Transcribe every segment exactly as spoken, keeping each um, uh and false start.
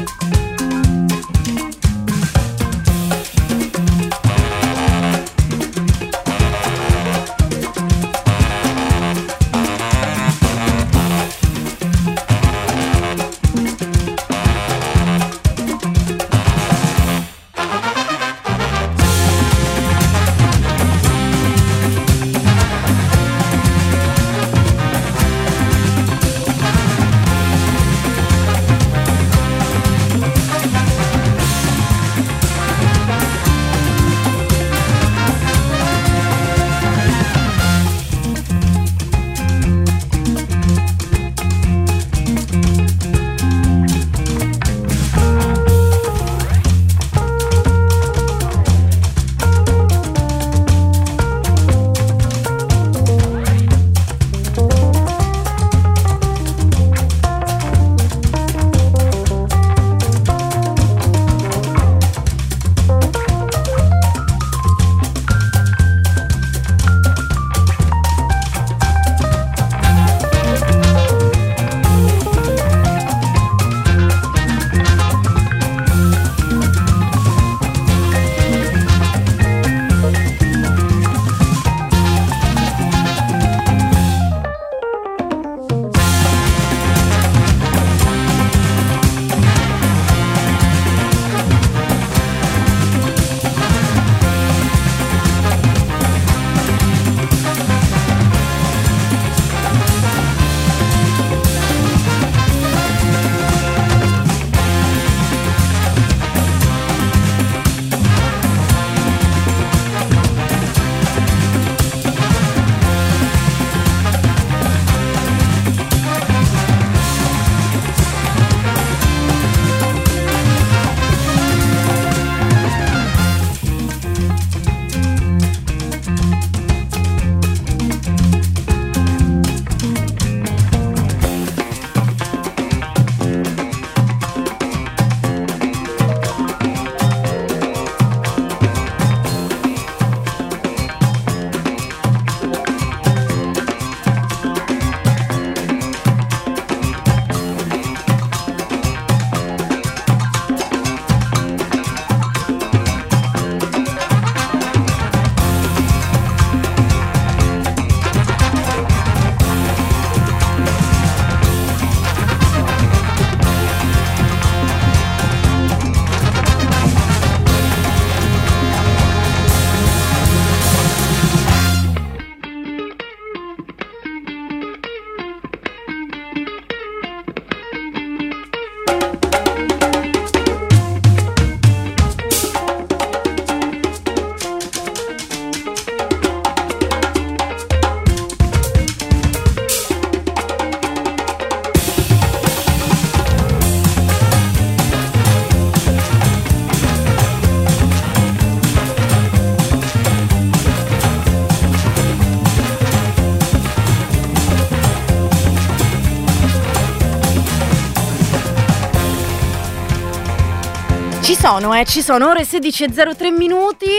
Ci sono, eh, ci sono ore sedici e zero tre minuti,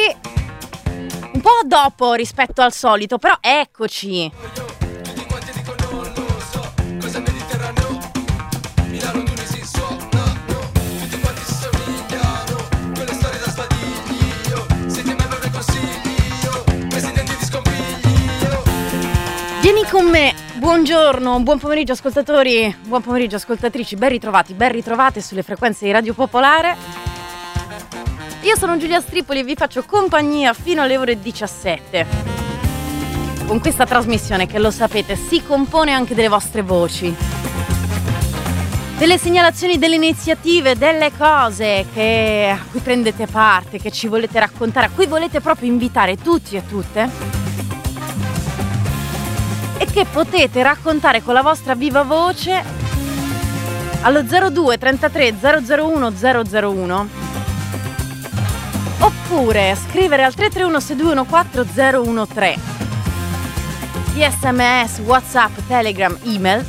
un po' dopo rispetto al solito, però eccoci. Vieni con me, buongiorno, buon pomeriggio ascoltatori, buon pomeriggio ascoltatrici, ben ritrovati, ben ritrovate sulle frequenze di Radio Popolare. Io sono Giulia Stripoli e vi faccio compagnia fino alle ore diciassette. Con questa trasmissione che, lo sapete, si compone anche delle vostre voci, delle segnalazioni, delle iniziative, delle cose che, a cui prendete parte, che ci volete raccontare, a cui volete proprio invitare tutti e tutte, e che potete raccontare con la vostra viva voce allo zero due trentatré zero zero uno zero zero uno, oppure scrivere al tre tre uno sei due uno quattro zero uno tre, di sms, whatsapp, telegram, email,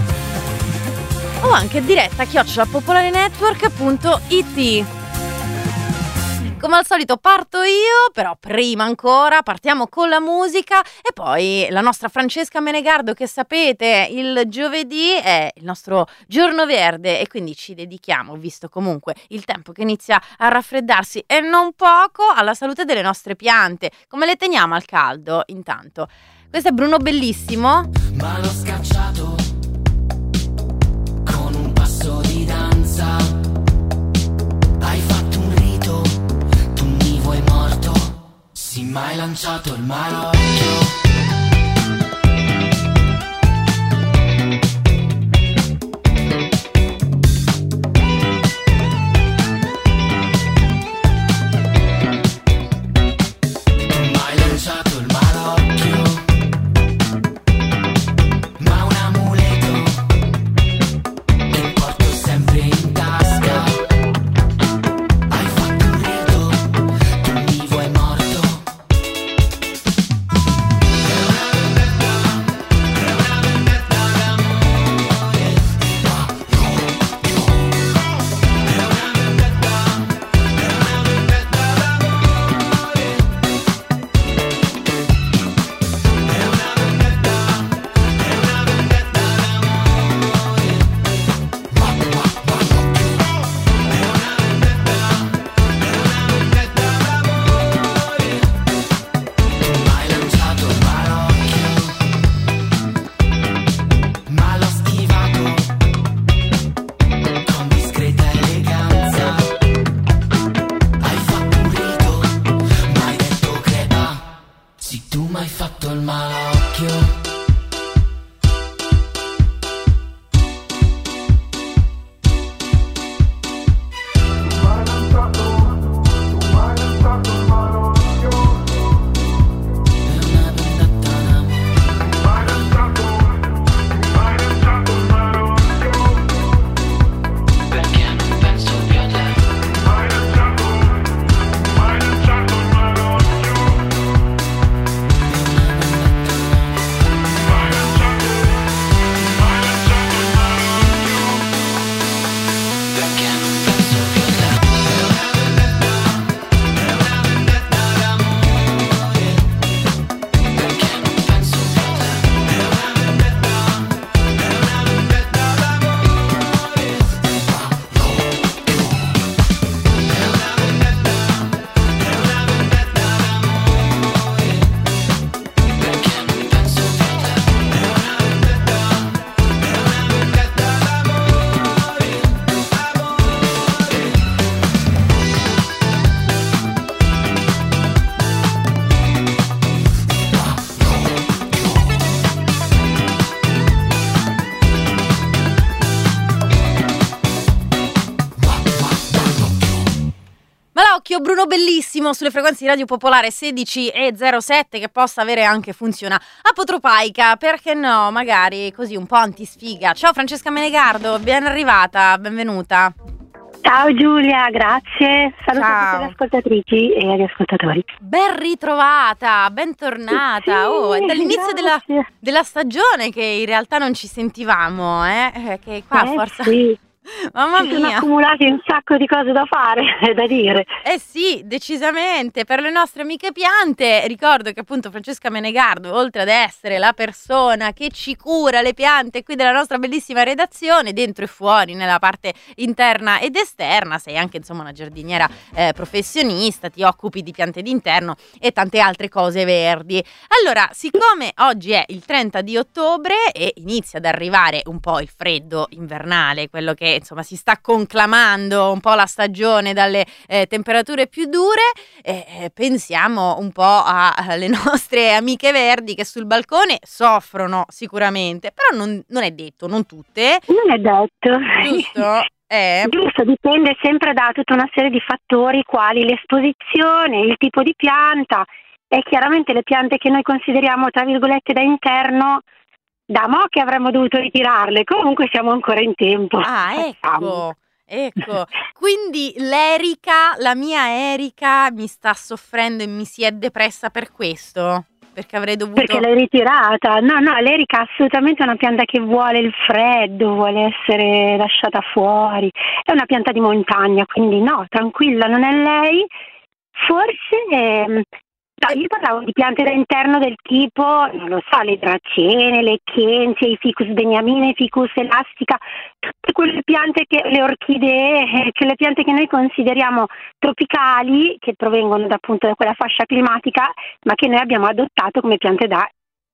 o anche diretta chiocciola popolarenetwork punto it. come al solito parto io, però prima ancora partiamo con la musica e poi la nostra Francesca Menegardo, che sapete il giovedì è il nostro giorno verde e quindi ci dedichiamo, visto comunque il tempo che inizia a raffreddarsi e non poco, alla salute delle nostre piante. Come le teniamo al caldo intanto? Questo è Bruno Bellissimo. Ma l'ho scacciato con un passo di danza. Hai fatto un rito, tu mi vuoi morto. Sì, ma hai lanciato il malocchio. Bruno Bellissimo sulle frequenze di Radio Popolare sedici e zero sette, che possa avere anche funzione apotropaica, perché no, magari così un po' antisfiga. Ciao Francesca Menegardo, ben arrivata, benvenuta. Ciao Giulia, grazie. Saluto Ciao. tutte le ascoltatrici e gli ascoltatori. Ben ritrovata, bentornata. Sì, oh, è dall'inizio della, grazie. della stagione che in realtà non ci sentivamo, eh? Che qua Eh, forza... sì. Mamma Ci sono mia. accumulati un sacco di cose da fare, è da dire. Eh sì, decisamente. Per le nostre amiche piante, ricordo che appunto Francesca Menegardo, oltre ad essere la persona che ci cura le piante qui della nostra bellissima redazione, dentro e fuori, nella parte interna ed esterna, sei anche insomma una giardiniera eh, professionista, ti occupi di piante d'interno e tante altre cose verdi. Allora, siccome oggi è il trenta di ottobre e inizia ad arrivare un po' il freddo invernale, quello che insomma si sta conclamando un po' la stagione dalle eh, temperature più dure, eh, pensiamo un po' alle nostre amiche verdi che sul balcone soffrono sicuramente, però non, non è detto, non tutte. Non è detto. Giusto? Eh. Giusto, dipende sempre da tutta una serie di fattori quali l'esposizione, il tipo di pianta e chiaramente le piante che noi consideriamo tra virgolette da interno. Da mo' che avremmo dovuto ritirarle, comunque siamo ancora in tempo. Ah, ecco, ecco. Quindi l'Erica, la mia Erica mi sta soffrendo e mi si è depressa per questo? Perché avrei dovuto... Perché l'hai ritirata? No, no, l'Erica è assolutamente una pianta che vuole il freddo, vuole essere lasciata fuori. È una pianta di montagna, quindi no, tranquilla, non è lei. Forse, ehm, no, io parlavo di piante da interno del tipo, non lo so, le dracene, le chienzie, i ficus beniamina, i ficus elastica, tutte quelle piante che, le orchidee, eh, che le piante che noi consideriamo tropicali, che provengono da, appunto da quella fascia climatica, ma che noi abbiamo adottato come piante da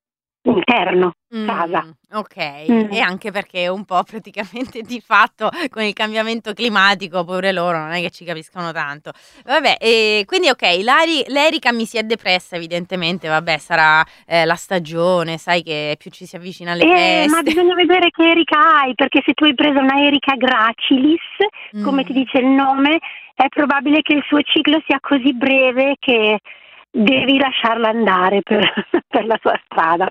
interno, casa. Mm, ok, Mm. e anche perché un po' praticamente di fatto con il cambiamento climatico, pure loro non è che ci capiscono tanto. Vabbè, e quindi ok, l'Ari- l'Erica mi si è depressa evidentemente, vabbè, sarà eh, la stagione, sai che più ci si avvicina alle Eh, ma feste. bisogna vedere che erica hai, perché se tu hai preso una erica gracilis, come ti Mm. dice il nome, è probabile che il suo ciclo sia così breve che devi lasciarla andare per, per la sua strada.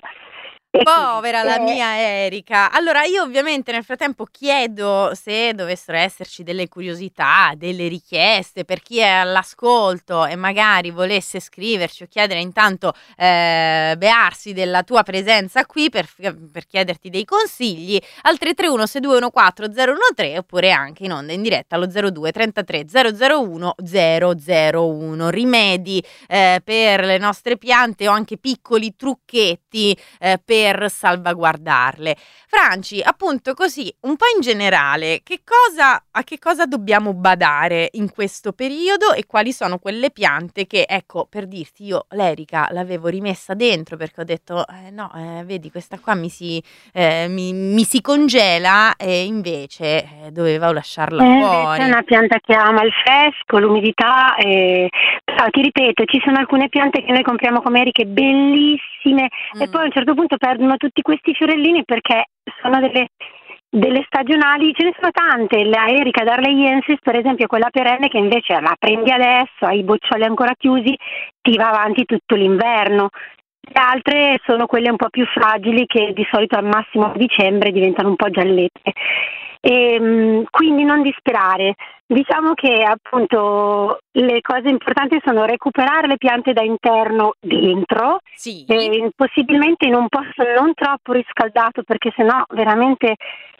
E quindi, Povera la eh, mia Erika. Allora io ovviamente nel frattempo chiedo se dovessero esserci delle curiosità, delle richieste per chi è all'ascolto e magari volesse scriverci o chiedere intanto eh, bearsi della tua presenza qui per, per chiederti dei consigli al tre tre uno sei due uno quattro zero uno tre oppure anche in onda in diretta allo zero due trentatré zero zero uno zero zero uno. Rimedi eh, per le nostre piante o anche piccoli trucchetti eh, per per salvaguardarle. Franci, appunto così, un po' in generale, che cosa, a che cosa dobbiamo badare in questo periodo e quali sono quelle piante che, ecco, per dirti, io l'Erica l'avevo rimessa dentro perché ho detto, eh, no, eh, vedi, questa qua mi si, eh, mi, mi si congela e invece eh, dovevo lasciarla Eh, invece fuori. è una pianta che ama il fresco, l'umidità, e... però ti ripeto, ci sono alcune piante che noi compriamo come eriche bellissime e Mm. poi a un certo punto perdono tutti questi fiorellini perché sono delle, delle stagionali, ce ne sono tante, la erica darleiensis per esempio, quella perenne che invece la prendi adesso, hai i boccioli ancora chiusi, ti va avanti tutto l'inverno. Le altre sono quelle un po' più fragili che di solito al massimo a dicembre diventano un po' giallette. E, mh, quindi non disperare. Diciamo che appunto le cose importanti sono recuperare le piante da interno dentro, Sì. e possibilmente in un posto non troppo riscaldato perché sennò veramente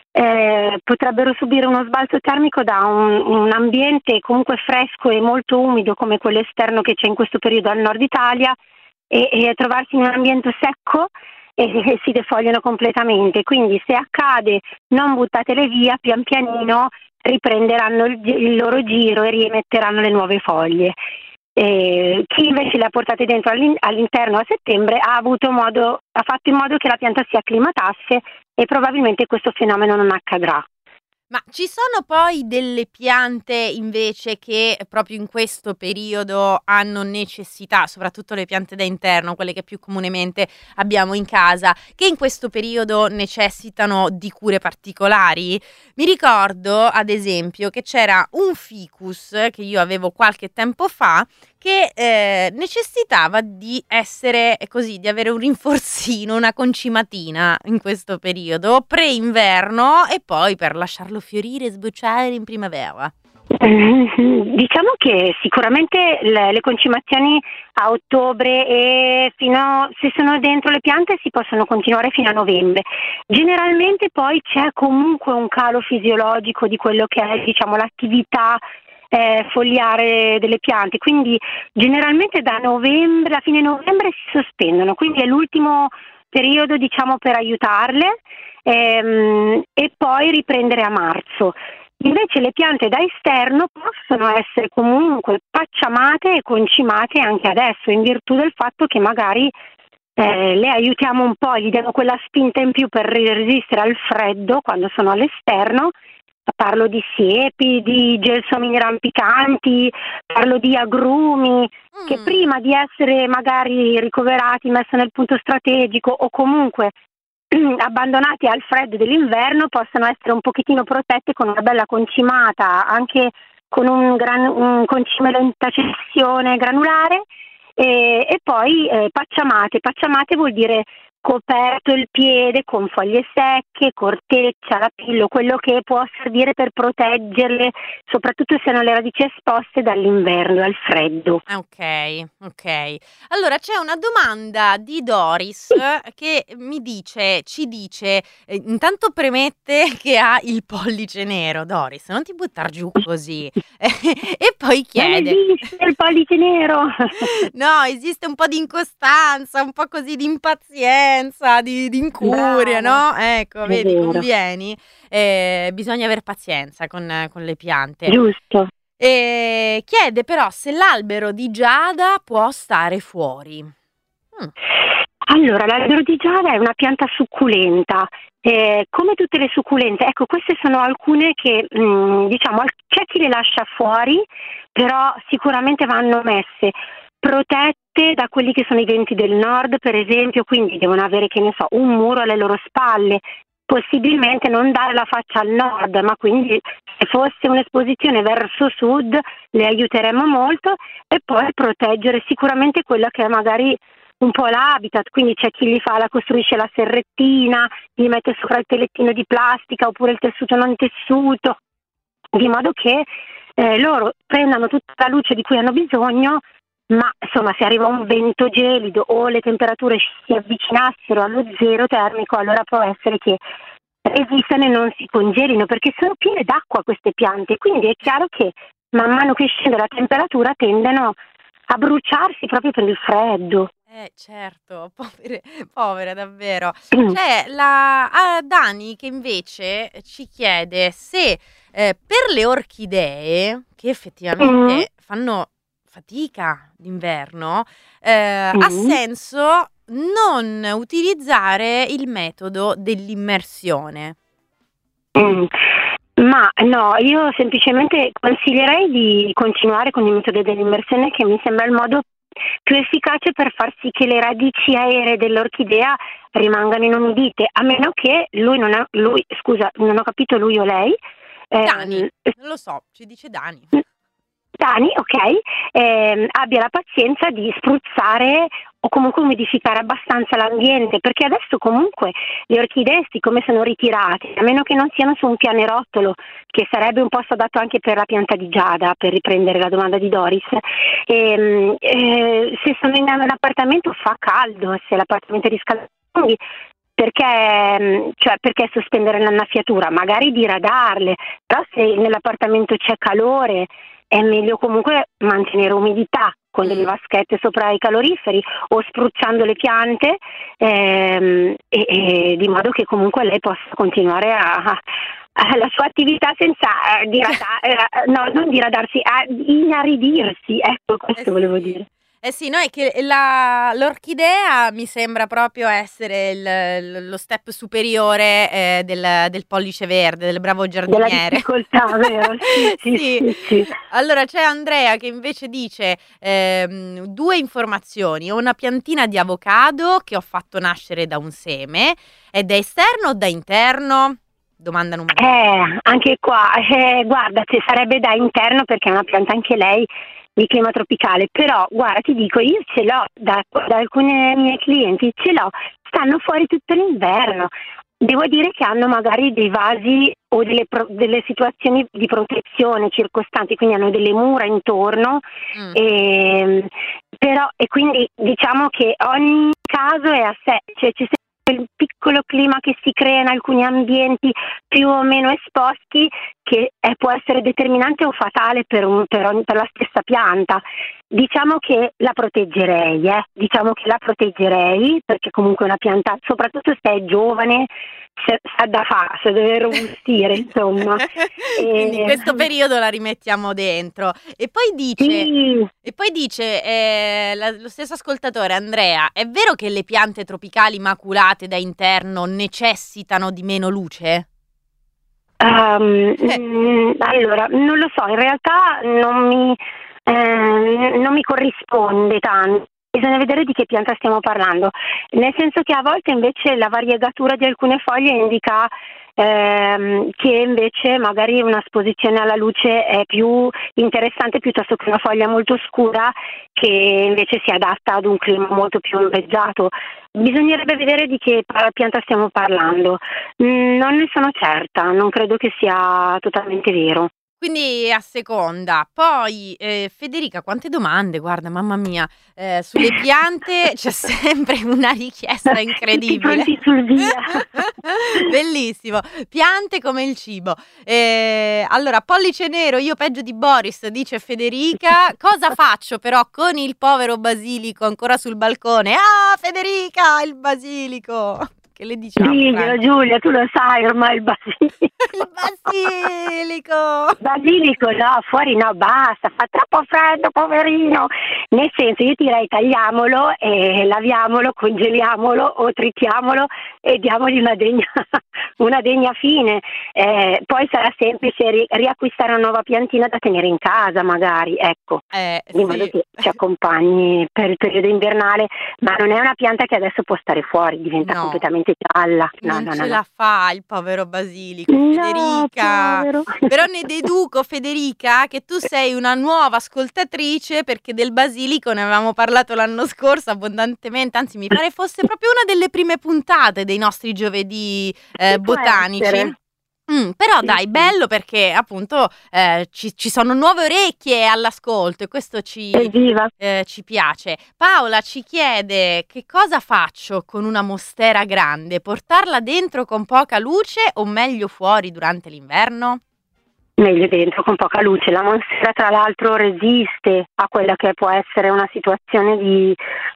eh, potrebbero subire uno sbalzo termico da un, un ambiente comunque fresco e molto umido come quello esterno che c'è in questo periodo al nord Italia e, e trovarsi in un ambiente secco e, e si defogliano completamente. Quindi se accade non buttatele via, pian pianino riprenderanno il, il loro giro e riemetteranno le nuove foglie. Eh, chi invece le ha portate dentro all'in- all'interno a settembre ha avuto modo, ha fatto in modo che la pianta si acclimatasse e probabilmente questo fenomeno non accadrà. Ma ci sono poi delle piante invece che proprio in questo periodo hanno necessità, soprattutto le piante da interno, quelle che più comunemente abbiamo in casa, che in questo periodo necessitano di cure particolari? Mi ricordo, ad esempio, che c'era un ficus che io avevo qualche tempo fa che eh, necessitava di essere così, di avere un rinforzino, una concimatina in questo periodo, pre-inverno e poi per lasciarlo fiorire e sbocciare in primavera. Diciamo che sicuramente le, le concimazioni a ottobre e fino, se sono dentro le piante si possono continuare fino a novembre. Generalmente poi c'è comunque un calo fisiologico di quello che è, diciamo, l'attività eh, foliare delle piante, quindi generalmente da novembre, a fine novembre si sospendono, quindi è l'ultimo periodo, diciamo, per aiutarle ehm, e poi riprendere a marzo. Invece le piante da esterno possono essere comunque pacciamate e concimate anche adesso, in virtù del fatto che magari eh, le aiutiamo un po', gli diamo quella spinta in più per resistere al freddo quando sono all'esterno. Parlo di siepi, di gelsomini rampicanti, parlo di agrumi Mm. che prima di essere magari ricoverati, messi nel punto strategico o comunque abbandonati al freddo dell'inverno possono essere un pochettino protette con una bella concimata, anche con un, gran, un concime lenta cessione granulare e, e poi eh, pacciamate. Pacciamate vuol dire coperto il piede con foglie secche, corteccia, lapillo, quello che può servire per proteggerle, soprattutto se hanno le radici esposte dall'inverno, dal freddo. Ah, ok, ok. Allora c'è una domanda di Doris che mi dice, ci dice, eh, intanto premette che ha il pollice nero. Doris, non ti buttar giù così. E poi Non chiede, esiste il pollice nero! no, esiste un po' di incostanza, un po' così di impazienza, di, di incuria, Bravo, no? Ecco, è vedi, vero, convieni. Eh, bisogna aver pazienza con, con le piante. giusto. E chiede però se l'albero di giada può stare fuori. Mm. Allora, l'albero di giada è una pianta succulenta, eh, come tutte le succulente. Ecco, queste sono alcune che, mh, diciamo, al- c'è chi le lascia fuori, però sicuramente vanno messe protette da quelli che sono i venti del nord, per esempio, quindi devono avere, che ne so, un muro alle loro spalle, possibilmente non dare la faccia al nord, ma quindi se fosse un'esposizione verso sud le aiuteremmo molto, e poi proteggere sicuramente quella che è magari un po' l'habitat, quindi c'è chi gli fa, la costruisce la serrettina, gli mette sopra il telettino di plastica oppure il tessuto non tessuto, di modo che eh, loro prendano tutta la luce di cui hanno bisogno, ma insomma se arriva un vento gelido o le temperature si avvicinassero allo zero termico, allora può essere che resistano e non si congelino, perché sono piene d'acqua queste piante, quindi è chiaro che man mano che scende la temperatura tendono a bruciarsi proprio per il freddo. Eh, certo, povere, povere davvero. C'è la ah, Dani che invece ci chiede se eh, per le orchidee, che Mm, effettivamente fanno fatica d'inverno, eh, ha mm. senso non utilizzare il metodo dell'immersione. Mm. Ma no, io semplicemente consiglierei di continuare con il metodo dell'immersione, che mi sembra il modo più efficace per far sì che le radici aeree dell'orchidea rimangano inumidite, a meno che lui non ha, lui, scusa, non ho capito, lui o lei, Dani, ehm, non lo so, ci dice Dani. Dani, ok, ehm, abbia la pazienza di spruzzare o comunque umidificare abbastanza l'ambiente, perché adesso comunque le orchidee, siccome sono ritirate, a meno che non siano su un pianerottolo, che sarebbe un posto adatto anche per la pianta di giada, per riprendere la domanda di Doris, ehm, eh, se sono in un appartamento fa caldo, se l'appartamento è riscaldato, quindi perché, cioè, perché sospendere l'annaffiatura? Magari diradarle, però se nell'appartamento c'è calore è meglio comunque mantenere umidità con delle Mm. vaschette sopra i caloriferi o spruzzando le piante, ehm, e, e di modo che comunque lei possa continuare a, a- la sua attività senza eh, dirada- eh, no, non diradarsi, a inaridirsi, ecco, Eh questo volevo sì. dire. Eh sì, no, è che la- l'orchidea mi sembra proprio essere il- lo step superiore eh, del, del pollice verde, del bravo Della giardiniere. difficoltà, vero? Sì, sì, Sì. sì, sì. Allora c'è Andrea che invece dice ehm, due informazioni: ho una piantina di avocado che ho fatto nascere da un seme, è da esterno o da interno? Domanda numero uno. Eh, anche qua, eh, guarda, ci sarebbe da interno perché è una pianta anche lei di clima tropicale, però guarda, ti dico, io ce l'ho da, da alcune mie clienti, ce l'ho, stanno fuori tutto l'inverno. Devo dire che hanno magari dei vasi o delle, pro- delle situazioni di protezione circostanti, quindi hanno delle mura intorno, Mm. e, però, e quindi diciamo che ogni caso è a sé, cioè ci il piccolo clima che si crea in alcuni ambienti più o meno esposti, che è- può essere determinante o fatale per, un- per ogni- per la stessa pianta. Diciamo che la proteggerei, eh? Diciamo che la proteggerei perché comunque è una pianta, soprattutto se è giovane, se- sa da fa, se deve robustire, insomma. Quindi in E- questo periodo la rimettiamo dentro. E poi dice, Sì. e poi dice eh, la- lo stesso ascoltatore Andrea, è vero che le piante tropicali maculate da interno necessitano di meno luce? Um, Eh. mm, allora, non lo so, in realtà non mi, eh, non mi corrisponde tanto. Bisogna vedere di che pianta stiamo parlando, nel senso che a volte invece la variegatura di alcune foglie indica ehm, che invece magari una esposizione alla luce è più interessante piuttosto che una foglia molto scura che invece si adatta ad un clima molto più ombreggiato. Bisognerebbe vedere di che pianta stiamo parlando. Mm, non ne sono certa, non credo che sia totalmente vero. Quindi a seconda. Poi eh, Federica, quante domande, guarda, mamma mia, eh, sulle piante c'è sempre una richiesta incredibile. Tutti pronti sul via. Bellissimo. Piante come il cibo. Eh, allora, pollice nero, io peggio di Boris, dice Federica. Cosa faccio però con il povero basilico ancora sul balcone? Ah, Federica, il basilico! Che le diciamo? Diglielo, Giulia, tu lo sai ormai il basilico. Il basilico! Basilico no, fuori no, basta, fa troppo freddo, poverino. Nel senso, io direi tagliamolo e laviamolo, congeliamolo o tritiamolo e diamogli una degna, una degna fine. Eh, poi sarà semplice ri- riacquistare una nuova piantina da tenere in casa, magari, ecco, Eh, di modo sì. che ci accompagni per il periodo invernale, ma non è una pianta che adesso può stare fuori, diventa No. completamente gialla. No, Non no, ce no, no. la fa il povero basilico, No, Federica. povero. Però ne deduco, Federica, che tu sei una nuova ascoltatrice perché del basilico ne avevamo parlato l'anno scorso abbondantemente, anzi mi pare fosse proprio una delle prime puntate dei nostri giovedì eh, Può botanici. essere. Mm, però Sì, dai, sì. bello perché appunto eh, ci, ci sono nuove orecchie all'ascolto e questo ci, Evviva. eh, ci piace. Paola ci chiede che cosa faccio con una mostera grande? Portarla dentro con poca luce o meglio fuori durante l'inverno? Meglio dentro con poca luce. La monstera tra l'altro resiste a quella che può essere una situazione di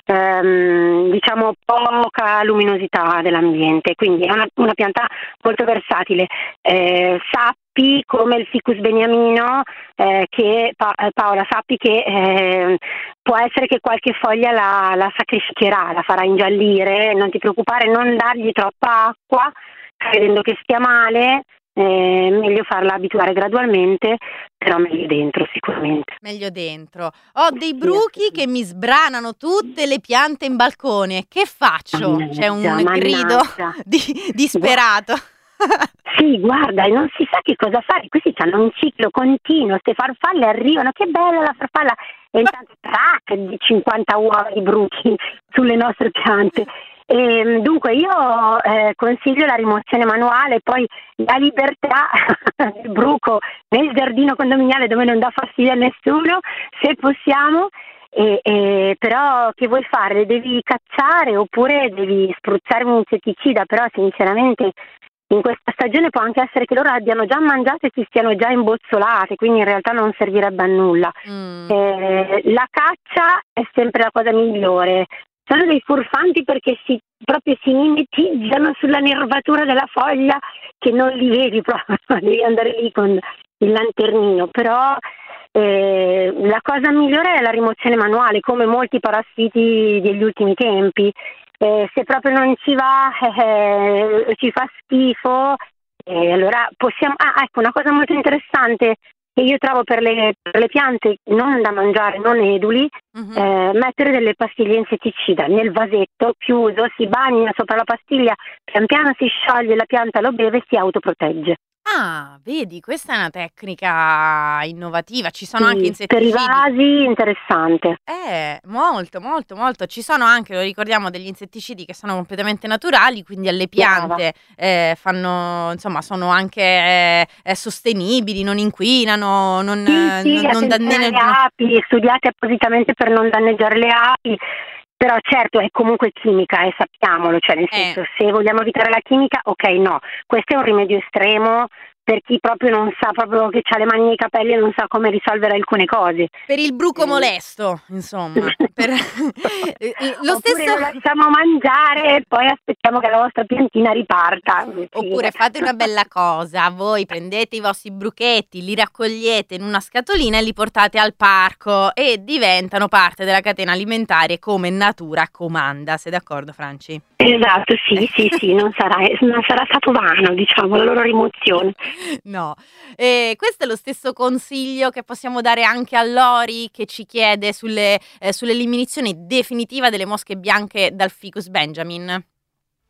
ehm, diciamo poca luminosità dell'ambiente, quindi è una, una pianta molto versatile. Eh, sappi come il ficus beniamino eh, che pa- Paola sappi che eh, può essere che qualche foglia la, la sacrificherà, la farà ingiallire, non ti preoccupare, non dargli troppa acqua credendo che stia male. Eh, meglio farla abituare gradualmente, però meglio dentro sicuramente. Meglio dentro. Ho dei bruchi che mi sbranano tutte le piante in balcone. Che faccio? C'è un Mannaggia, grido mannaggia. di, disperato. Sì, guarda, e non si sa che cosa fare. Questi hanno un ciclo continuo, queste farfalle arrivano, che bella la farfalla, e intanto tac, di cinquanta uova di bruchi sulle nostre piante. E, dunque io eh, consiglio la rimozione manuale, poi la libertà del bruco nel giardino condominiale dove non dà fastidio a nessuno, se possiamo. E, e, però che vuoi fare? Le devi cacciare oppure devi spruzzare un insetticida, però sinceramente in questa stagione può anche essere che loro abbiano già mangiato e si stiano già imbozzolate, quindi in realtà non servirebbe a nulla. Mm. Eh, la caccia è sempre la cosa migliore. Sono dei furfanti perché si, proprio si mimetiggiano sulla nervatura della foglia che non li vedi proprio, devi andare lì con il lanternino, però eh, la cosa migliore è la rimozione manuale, come molti parassiti degli ultimi tempi. Eh, se proprio non ci va, eh, ci fa schifo, eh, allora possiamo... Ah, ecco, una cosa molto interessante che io trovo per le, per le piante non da mangiare, non eduli, Mhm. eh, mettere delle pastiglie insetticida nel vasetto chiuso, si bagna sopra la pastiglia, pian piano si scioglie, la pianta lo beve e si autoprotegge. Ah, vedi, questa è una tecnica innovativa. Ci sono anche Sì, per i insetticidi. vasi interessante. Eh, molto, molto, molto. Ci sono anche, lo ricordiamo, degli insetticidi che sono completamente naturali, quindi alle piante eh, fanno, insomma, sono anche eh, eh, sostenibili, non inquinano, non, Sì, eh, sì, non, non attenzione alle danneggiano. api, studiate appositamente per non danneggiare le api, però certo è comunque chimica, e sappiamolo, cioè nel Eh. senso, se vogliamo evitare la chimica, ok, no, questo è un rimedio estremo per chi proprio non sa, proprio che ha le mani nei capelli e non sa come risolvere alcune cose. Per il bruco Eh. molesto, insomma. Per... Lo Oppure stesso... lo lasciamo mangiare e poi aspettiamo che la vostra piantina riparta. Oppure fate una bella cosa, voi prendete i vostri bruchetti, li raccogliete in una scatolina e li portate al parco e diventano parte della catena alimentare come natura comanda. Sei d'accordo, Franci? Esatto, sì, sì, sì, non sarà, non sarà stato vano, diciamo, la loro rimozione. No, e questo è lo stesso consiglio che possiamo dare anche a Lori che ci chiede sulle, eh, sull'eliminazione definitiva delle mosche bianche dal Ficus Benjamin.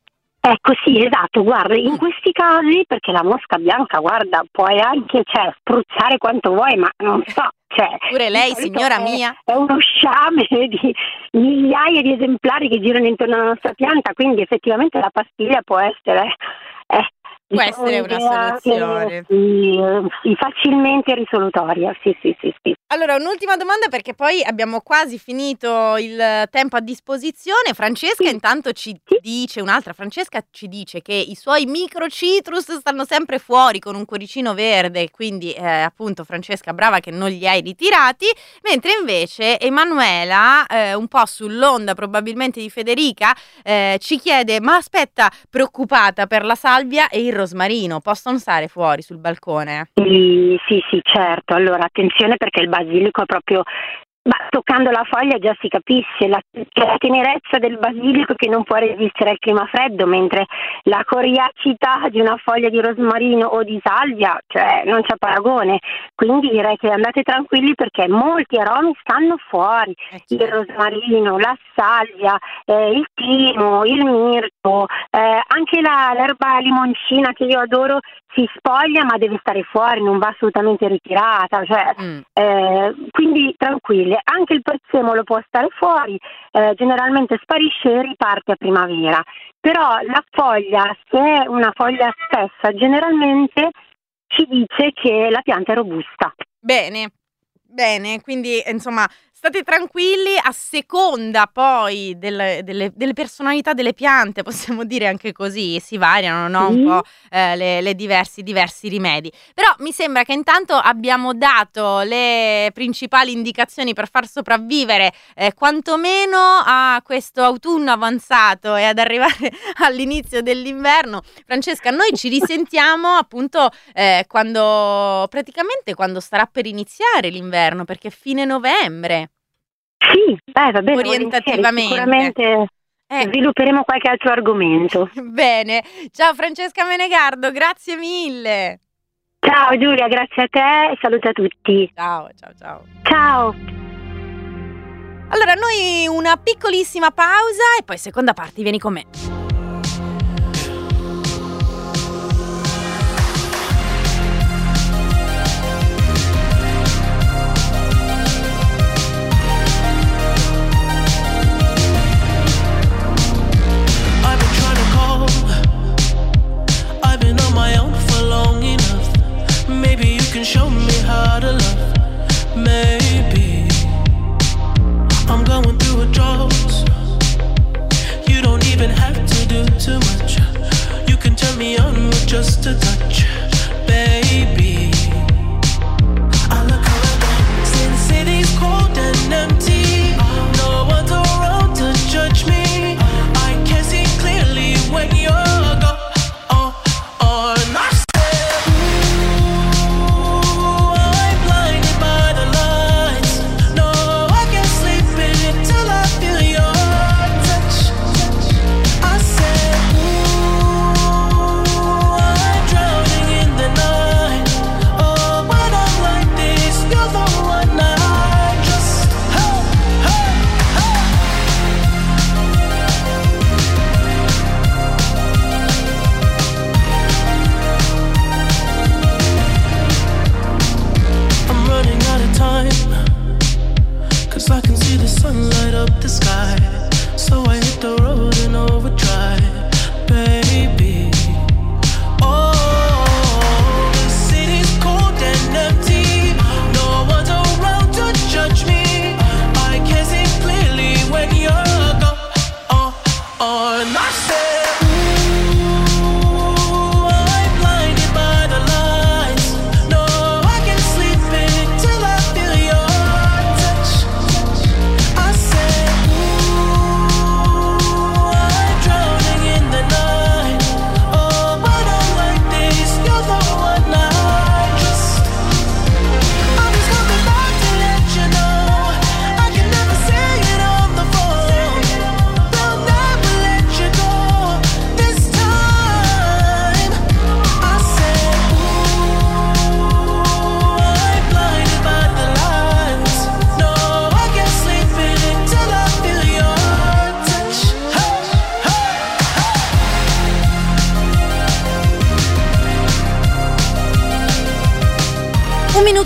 Ecco, sì, esatto, guarda, in questi casi, perché la mosca bianca, guarda, puoi anche, cioè, spruzzare quanto vuoi, ma non so, cioè... Pure lei, signora è, mia. È uno sciame di migliaia di esemplari che girano intorno alla nostra pianta, quindi effettivamente la pastiglia può essere... Eh, Può diciamo essere una soluzione. Che, sì, sì, facilmente risolutoria, sì, sì, sì, sì. Allora, un'ultima domanda perché poi abbiamo quasi finito il tempo a disposizione. Francesca Sì. intanto ci Sì. dice, un'altra Francesca ci dice che i suoi microcitrus stanno sempre fuori con un cuoricino verde, quindi eh, appunto Francesca brava che non li hai ritirati, mentre invece Emanuela, eh, un po' sull'onda probabilmente di Federica, eh, ci chiede, ma aspetta, preoccupata per la salvia e il rosmarino, possono stare fuori sul balcone? Sì, sì, sì, certo. Allora, attenzione perché il basilico è proprio... Ma toccando la foglia già si capisce la, la tenerezza del basilico che non può resistere al clima freddo, mentre la coriacità di una foglia di rosmarino o di salvia, cioè non c'è paragone. Quindi direi che andate tranquilli perché molti aromi stanno fuori. Eh, certo. Il rosmarino, la salvia, eh, il timo, il mirto, eh, anche la, l'erba limoncina che io adoro si spoglia ma deve stare fuori, non va assolutamente ritirata, cioè, Mm. eh, quindi tranquilli. Anche il prezzemolo può stare fuori, eh, generalmente sparisce e riparte a primavera, però la foglia, se è una foglia spessa, generalmente ci dice che la pianta è robusta. Bene, bene, quindi insomma state tranquilli, a seconda poi del- delle, delle personalità delle piante, possiamo dire anche così, si variano, no? Un Sì. po' eh, le, le diversi, diversi rimedi. Però mi sembra che intanto abbiamo dato le principali indicazioni per far sopravvivere eh, quantomeno a questo autunno avanzato e ad arrivare all'inizio dell'inverno. Francesca, noi ci risentiamo appunto eh, quando, praticamente quando starà per iniziare l'inverno, perché è fine novembre. Sì, beh, va bene, Orientativamente. volentieri. Sicuramente Eh. svilupperemo qualche altro argomento. Bene, ciao Francesca Menegardo, grazie mille. Ciao Giulia, grazie a te e saluto a tutti. Ciao, ciao, ciao. Ciao. Allora, noi una piccolissima pausa e poi seconda parte, vieni con me. I've been trying to call. I've been on my own for long enough. Maybe you can show me how to love. Maybe I'm going through a drought. You don't even have to do too much. You can turn me on with just a touch, baby. I look around, since city's cold and empty. No one's around to judge me. I can see clearly when you're gone. Oh, oh, and I said, ooh, I'm blinded by the lights. No, I can't sleep until I feel your touch. I said, ooh, I'm drowning in the night. Oh, when I'm like this, you're the one I trust. Hey, hey, hey. I'm running out of time, 'cause I can see the sun light up the sky. So I hit the road in overdrive, baby. Oh, the city's cold and empty. No one's around to judge me. I can see clearly when you're gone. Oh, oh, and I said, ooh, I'm blinded by the lights. No, I can't sleep until I feel your touch. I said, ooh,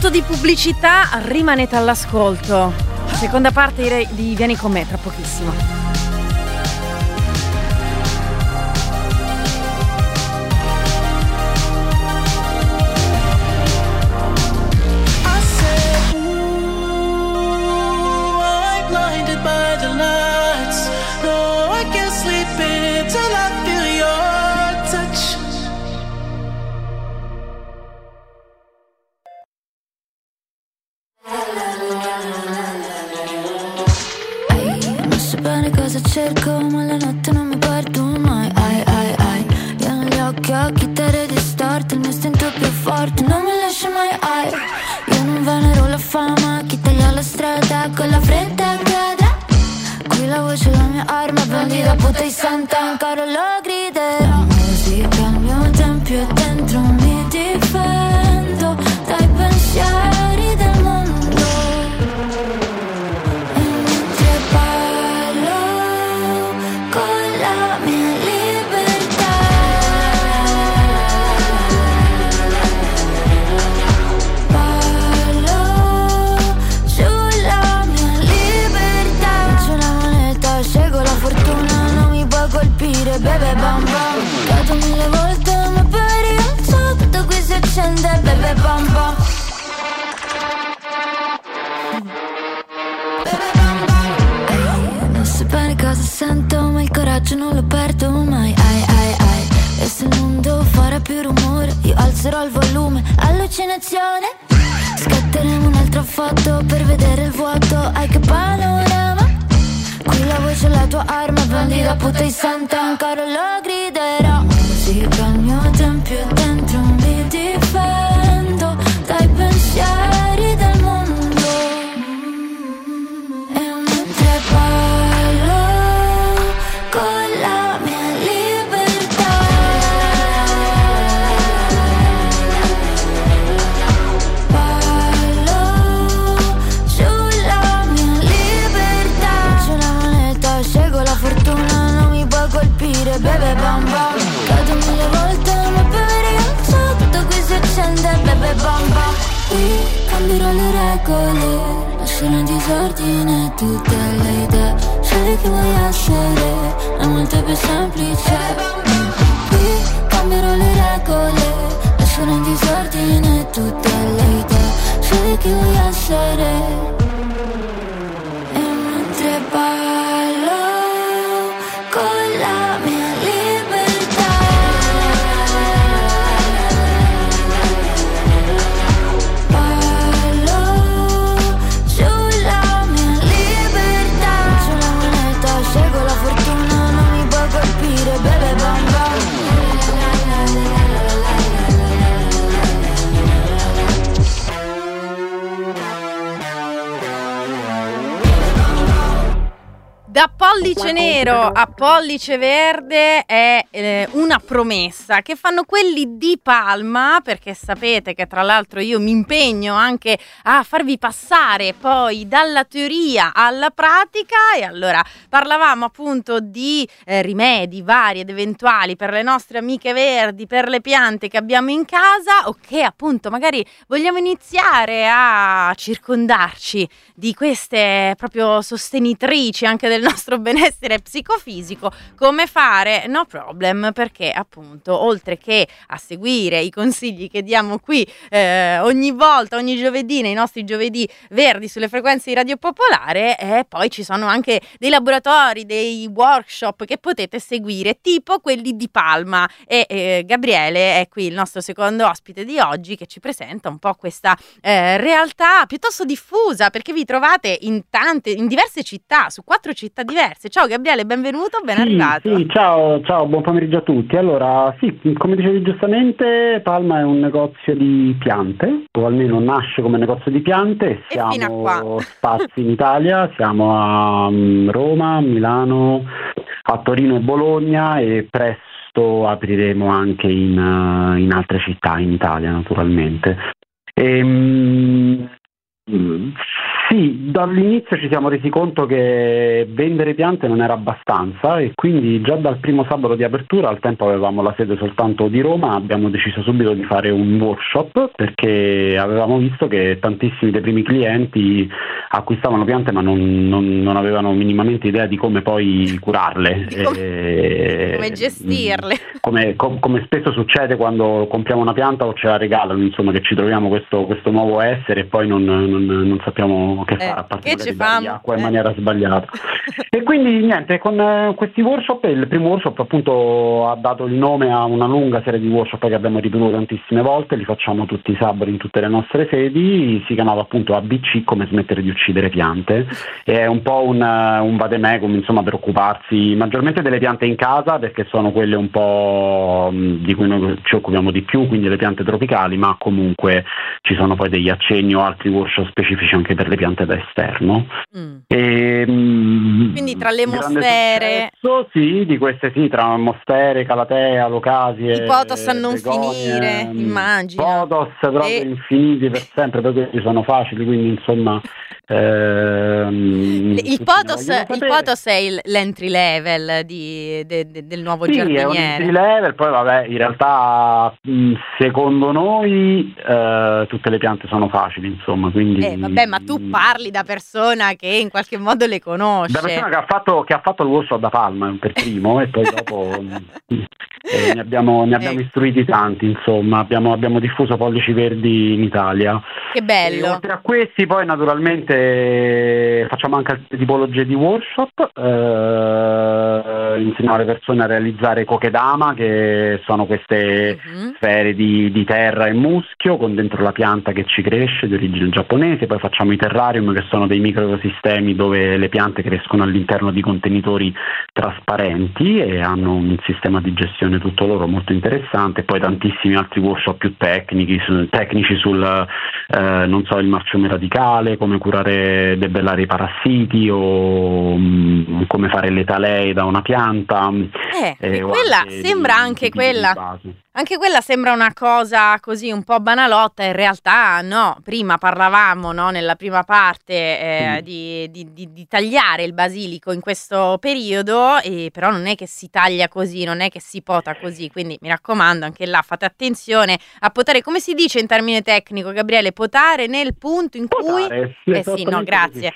di pubblicità, rimanete all'ascolto. Seconda parte di Vieni con me, tra pochissimo. Cosa cerco, ma la notte non mi perdo mai. Ai ai ai, io negli occhi ho chitarre distorte, il mio istinto è più forte, non mi lascia mai. Ai, io non venero la fama, chi taglia la strada con la frente cadrà. Qui la voce è la mia arma, bandita puta di santa, ancora lo griderò. Musica al mio tempio e dentro mi difendo dai pensieri del mondo. Bebe bam bam, cado mille volte ma poi rialzo, tutto qui si accende, bebe bam bam. Bebe bam bam. Ehi, non so bene cosa sento, ma il coraggio non lo perdo mai. Ai ai ai, e se il mondo farà più rumore, io alzerò il volume, allucinazione. Scatteremo un'altra foto per vedere il vuoto, ai che panorama. Qui la voce è la tua arma, bandita puta di santa, ancora lo griderò. Musica al mio tempio e dentro mi difendo dai pensieri del mondo. E mentre parlo con la mia libertà, parlo sulla mia libertà. C'è una moneta, scelgo la fortuna, non mi può colpire, bebe bam bam. Cado mille volte ma poi rialzo, tutto qui si accende, bebe bam bam. Qui cambierò le regole, lascerò in disordine tutte le idee. Scegli chi vuoi essere, è molto più semplice. Qui cambierò le regole, lascerò in disordine tutte le idee. Scegli chi vuoi essere. E mentre parlo con la mia libertà, parlo sulla mia libertà. C'è una moneta, scelgo la fortuna, non mi può colpire, bebe bam bam. Da pollice nero a pollice verde è eh, una promessa che fanno quelli di Palma, perché sapete che tra l'altro io mi impegno anche a farvi passare poi dalla teoria alla pratica, e allora parlavamo appunto di eh, rimedi vari ed eventuali per le nostre amiche verdi, per le piante che abbiamo in casa, o che appunto magari vogliamo iniziare a circondarci di queste proprio sostenitrici anche del nostro benessere psicofisico. Come fare? No problem, perché appunto oltre che a seguire i consigli che diamo qui eh, ogni volta, ogni giovedì, nei nostri giovedì verdi sulle frequenze di Radio Popolare, eh, poi ci sono anche dei laboratori, dei workshop che potete seguire, tipo quelli di Palma, e eh, Gabriele è qui il nostro secondo ospite di oggi, che ci presenta un po' questa eh, realtà piuttosto diffusa, perché vi trovate in tante, in diverse città, su quattro città diverse. Ciao Gabriele, benvenuto, ben sì, arrivato. Sì, ciao, ciao, buon pomeriggio a tutti. Allora, sì, come dicevi giustamente, Palma è un negozio di piante, o almeno nasce come negozio di piante. Siamo e fino a qua. spazi in Italia, siamo a um, Roma, Milano, a Torino e Bologna, e presto apriremo anche in, uh, in altre città in Italia, naturalmente. E, um, Sì, dall'inizio ci siamo resi conto che vendere piante non era abbastanza e quindi già dal primo sabato di apertura, al tempo avevamo la sede soltanto di Roma, abbiamo deciso subito di fare un workshop perché avevamo visto che tantissimi dei primi clienti acquistavano piante ma non, non, non avevano minimamente idea di come poi curarle. Di come, e, come gestirle. Come, com, come spesso succede quando compriamo una pianta o ce la regalano, insomma, che ci troviamo questo, questo nuovo essere e poi non, non, non sappiamo che fare, eh, a parte che magari ci dargli famo? acqua in Eh. maniera sbagliata. E quindi niente, con eh, questi workshop, il primo workshop appunto ha dato il nome a una lunga serie di workshop che abbiamo ripetuto tantissime volte, li facciamo tutti i sabati in tutte le nostre sedi, si chiamava appunto A B C, come smettere di uccidere piante, e è un po' un, un vademecum, insomma, per occuparsi maggiormente delle piante in casa, perché sono quelle un po' mh, di cui noi ci occupiamo di più, quindi le piante tropicali, ma comunque ci sono poi degli accenni o altri workshop specifici anche per le piante da esterno. Mm. E, mh, Quindi tra le grande mostere, successo, sì, di queste sì, tra mostere, calatea, locasie, i potos a non begonie, finire, mh, immagino. Potos proprio E- infiniti per sempre, perché sono facili, quindi insomma ehm, il tutti potos, ne vogliono il sapere. potos è il- l'entry level di- de- de- del nuovo Sì, è un giardiniere. entry level, poi vabbè, in realtà mh, secondo noi eh, tutte le piante sono facili, insomma, quindi Eh, vabbè, ma tu parli da persona che in qualche modo le conosce. da persona che ha fatto, che ha fatto il workshop da Palma per primo e poi dopo mh, eh, ne abbiamo, ne abbiamo Ecco. istruiti tanti, insomma, abbiamo, abbiamo diffuso pollici verdi in Italia. Che E bello. oltre a questi poi naturalmente facciamo anche altre tipologie di workshop, eh, insegniamo alle persone a realizzare kokedama, che sono queste Mhm. sfere di, di terra e muschio con dentro la pianta che ci cresce di origine giapponese, poi facciamo i terrarium, che sono dei microecosistemi dove le piante crescono all'interno di contenitori trasparenti e hanno un sistema di gestione tutto loro molto interessante, poi tantissimi altri workshop più tecnici, su, tecnici sul eh, non so, il marciume radicale, come curare, debellare i parassiti o mh, come fare le talee da una pianta. Eh, eh, che o quella anche sembra di- anche di- di quella. base. Anche quella sembra una cosa così un po' banalotta, in realtà no. Prima parlavamo, no, nella prima parte eh, Mm. di, di- di- di tagliare il basilico in questo periodo, e però non è che si taglia così, non è che si pota così, quindi mi raccomando anche là fate attenzione a potare, come si dice in termine tecnico, Gabriele, potare nel punto in cui... Potare, Eh sì, no, esattamente grazie.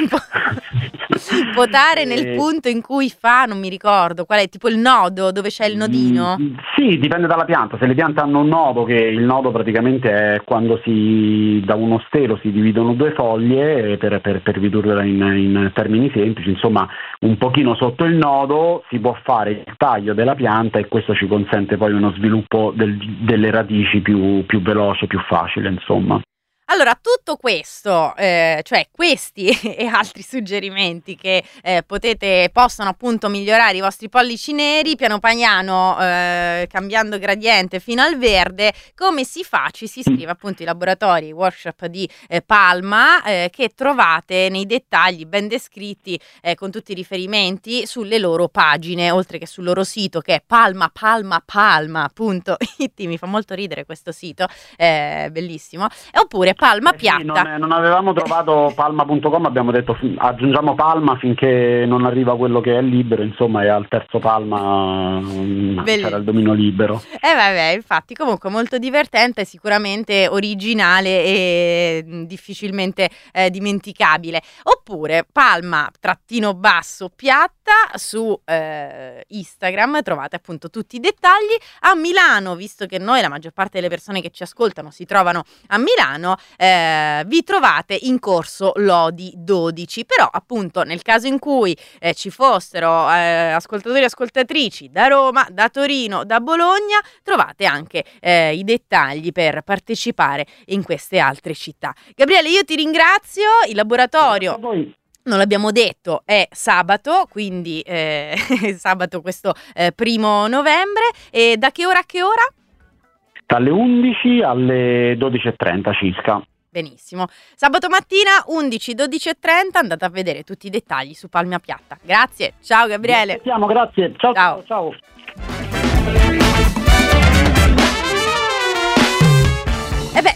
così. Potare nel Eh, punto in cui fa, non mi ricordo, qual è, tipo il nodo, dove c'è il nodino? Mm, Sì, dipende dalla pianta. Se le piante hanno un nodo, che il nodo praticamente è quando si da uno stelo si dividono due foglie, per, per, per ridurla in, in termini semplici, insomma un pochino sotto il nodo si può fare il taglio della pianta e questo ci consente poi uno sviluppo del- delle radici più, più veloce, più facile, insomma. Allora, tutto questo, eh, cioè questi e altri suggerimenti che eh, potete, possono appunto migliorare i vostri pollici neri, piano piano eh, cambiando gradiente fino al verde, come si fa? Ci si iscrive appunto ai laboratori, workshop di eh, Palma, eh, che trovate nei dettagli ben descritti eh, con tutti i riferimenti sulle loro pagine, oltre che sul loro sito che è palma palma palma punto it. Mi fa molto ridere questo sito, è bellissimo. E oppure Palma Eh sì, Piatta. non, non avevamo trovato palma punto com, abbiamo detto fi- aggiungiamo Palma finché non arriva quello che è libero, insomma, e al terzo Palma mm, Bellissimo. c'era il dominio libero. Eh vabbè, infatti comunque molto divertente, sicuramente originale e mh, difficilmente eh, dimenticabile. Oppure Palma trattino basso Piatta su eh, Instagram, trovate appunto tutti i dettagli. A Milano, visto che noi la maggior parte delle persone che ci ascoltano si trovano a Milano, eh, vi trovate in corso Lodi dodici, però appunto nel caso in cui eh, ci fossero eh, ascoltatori e ascoltatrici da Roma, da Torino, da Bologna, trovate anche eh, i dettagli per partecipare in queste altre città. Gabriele, io ti ringrazio, il laboratorio, Poi non l'abbiamo detto, è sabato, quindi eh, sabato questo eh, primo novembre, e da che ora a che ora? dalle undici alle dodici e trenta circa. Benissimo. Sabato mattina undici dodici e trenta andate a vedere tutti i dettagli su Palma Piatta. Grazie, ciao Gabriele. Vi aspettiamo, grazie. Ciao, Ciao. ciao. ciao. E beh,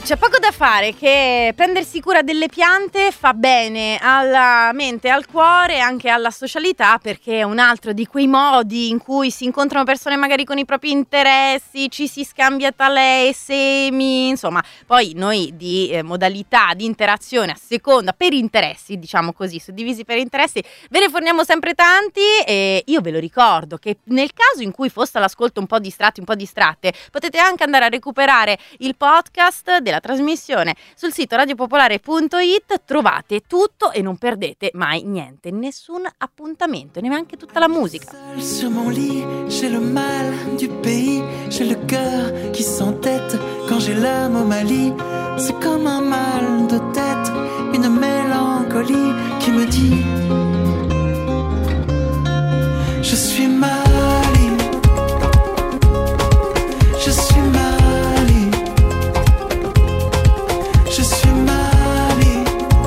C'è poco da fare, che prendersi cura delle piante fa bene alla mente, al cuore e anche alla socialità, perché è un altro di quei modi in cui si incontrano persone magari con i propri interessi, ci si scambia talè, semi, insomma, poi noi di eh, modalità di interazione a seconda, per interessi, diciamo così, suddivisi per interessi, ve ne forniamo sempre tanti e io ve lo ricordo che nel caso in cui foste all'ascolto un po' distratti, un po' distratte, potete anche andare a recuperare il podcast della trasmissione sul sito radiopopolare punto it, trovate tutto e non perdete mai niente, nessun appuntamento, neanche tutta la musica. Seul sur mon lit, j'ai le mal du pays, j'ai le cœur qui s'entête quand j'ai l'âme au Mali. C'est comme un mal de tête, une mélancolie qui me dit je suis Mali, je suis Mali. Je suis Mali,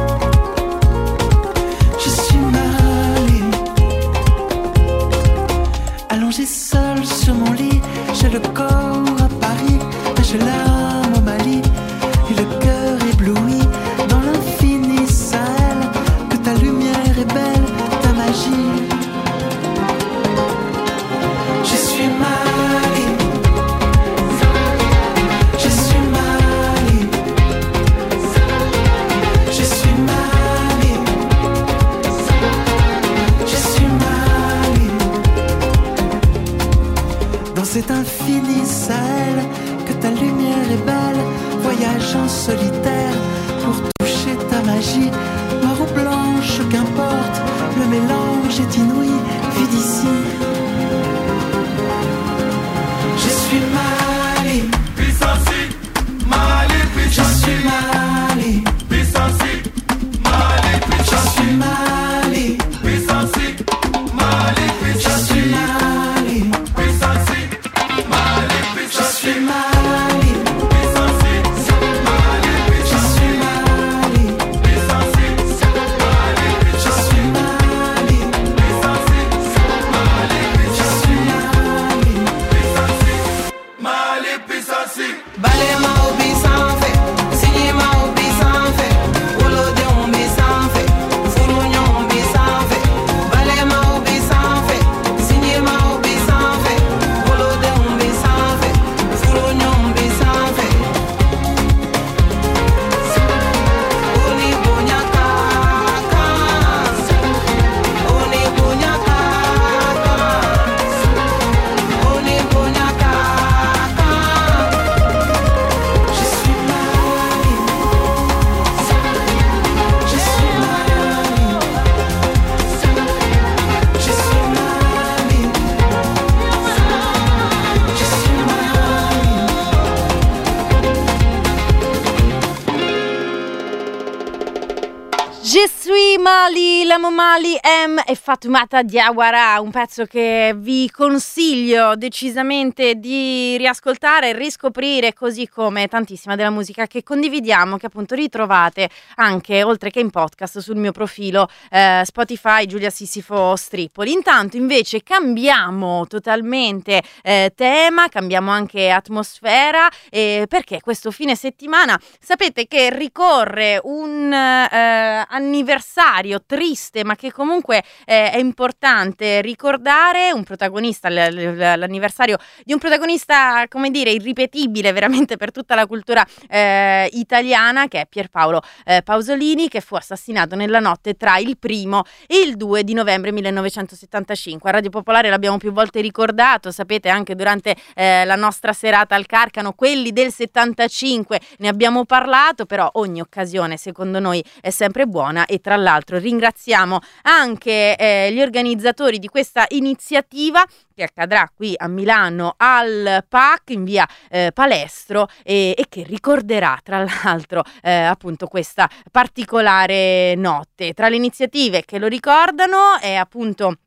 je suis Mali. Allongé seul sur mon lit, j'ai le corps à Paris, mais j'ai l'âme au Mali et le cœur ébloui dans l'infini Sahel. Que ta lumière est belle, ta magie. Je suis Mali, je suis Mali. Je suis Mali, je suis Mali. Dans cet infini Sahel, que ta lumière est belle, voyage en solitaire pour toucher ta magie. Noire ou blanche, qu'importe, le mélange est inouï, vu d'ici. Je suis Mali, Mali, je suis Mali. Je suis Mali, Mali, je suis Mali, je suis Mali, je suis Mali, je suis Mali, je suis Mali, Mali, puissance. Balé ma obi sans fait, signé ma obi sans fait. Je suis Mali, la Mali M e Fatoumata Diawara, un pezzo che vi consiglio decisamente di riascoltare e riscoprire, così come tantissima della musica che condividiamo, che appunto ritrovate anche, oltre che in podcast, sul mio profilo eh, Spotify Giulia Sissifo Stripoli. Intanto invece cambiamo totalmente eh, tema, cambiamo anche atmosfera, eh, perché questo fine settimana sapete che ricorre un eh, anniversario triste, ma che comunque eh, è importante ricordare, un protagonista, l- l- l'anniversario di un protagonista, come dire, irripetibile veramente per tutta la cultura eh, italiana, che è Pierpaolo eh, Pasolini, che fu assassinato nella notte tra il primo e il due di novembre millenovecentosettantacinque. A Radio Popolare l'abbiamo più volte ricordato, sapete, anche durante eh, la nostra serata al Carcano, quelli del settantacinque ne abbiamo parlato, però ogni occasione secondo noi è sempre buona, e tra l'altro ringraziamo anche eh, gli organizzatori di questa iniziativa che accadrà qui a Milano al P A C in via eh, Palestro e, e che ricorderà tra l'altro eh, appunto questa particolare notte. Tra le iniziative che lo ricordano è appunto